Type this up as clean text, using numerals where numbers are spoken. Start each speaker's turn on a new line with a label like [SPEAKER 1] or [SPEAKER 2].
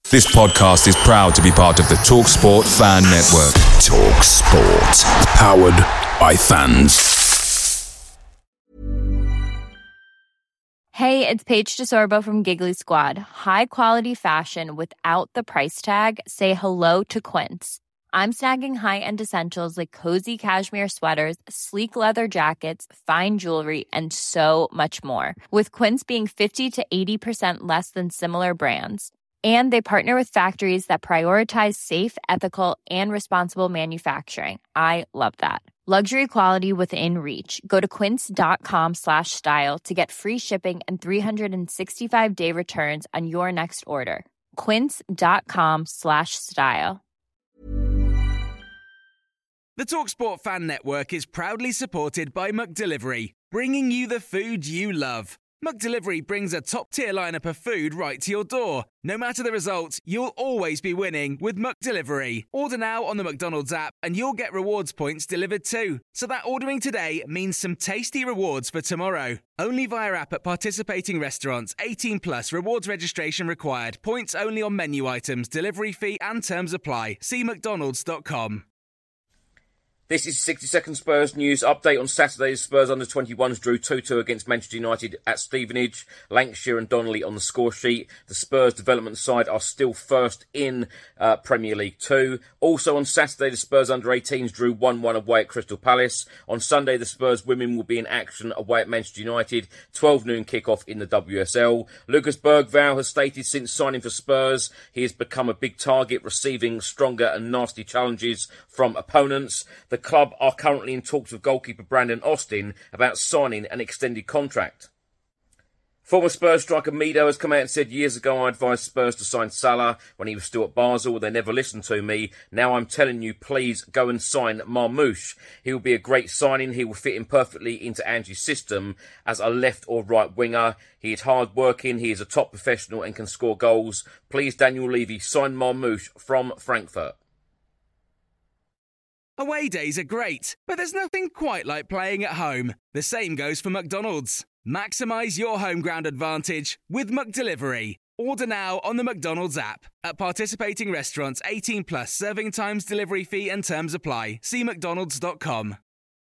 [SPEAKER 1] This podcast is proud to be part of the TalkSport Fan Network. TalkSport. Powered by fans.
[SPEAKER 2] Hey, it's Paige DeSorbo from Giggly Squad. High quality fashion without the price tag. Say hello to Quince. I'm snagging high-end essentials like cozy cashmere sweaters, sleek leather jackets, fine jewelry, and so much more. With Quince being 50 to 80% less than similar brands. And they partner with factories that prioritize safe, ethical, and responsible manufacturing. I love that. Luxury quality within reach. Go to quince.com/style to get free shipping and 365-day returns on your next order. Quince.com/style.
[SPEAKER 3] The TalkSport Fan Network is proudly supported by McDelivery, bringing you the food you love. McDelivery brings a top-tier lineup of food right to your door. No matter the result, you'll always be winning with McDelivery. Order now on the McDonald's app and you'll get rewards points delivered too. So that ordering today means some tasty rewards for tomorrow. Only via app at participating restaurants. 18 plus. Rewards registration required. Points only on menu items. Delivery fee and terms apply. See mcdonalds.com.
[SPEAKER 4] This is 60-second Spurs news update. On Saturday, the Spurs under-21s drew 2-2 against Manchester United at Stevenage. Lancashire and Donnelly on the score sheet. The Spurs development side are still first in Premier League 2. Also on Saturday, the Spurs under-18s drew 1-1 away at Crystal Palace. On Sunday, the Spurs women will be in action away at Manchester United. 12 noon kickoff in the WSL. Lucas Bergvall has stated since signing for Spurs, he has become a big target, receiving stronger and nasty challenges from opponents. The club are currently in talks with goalkeeper Brandon Austin about signing an extended contract. Former Spurs striker Mido has come out and said, years ago I advised Spurs to sign Salah when he was still at Basel. They never listened to me. Now I'm telling you, please go and sign Marmoush. He will be a great signing. He will fit in perfectly into Angie's system as a left or right winger. He is hard working. He is a top professional and can score goals. Please, Daniel Levy, sign Marmoush from Frankfurt.
[SPEAKER 3] Away days are great, but there's nothing quite like playing at home. The same goes for McDonald's. Maximise your home ground advantage with McDelivery. Order now on the McDonald's app. At participating restaurants, 18 plus, serving times, delivery fee and terms apply. See mcdonalds.com.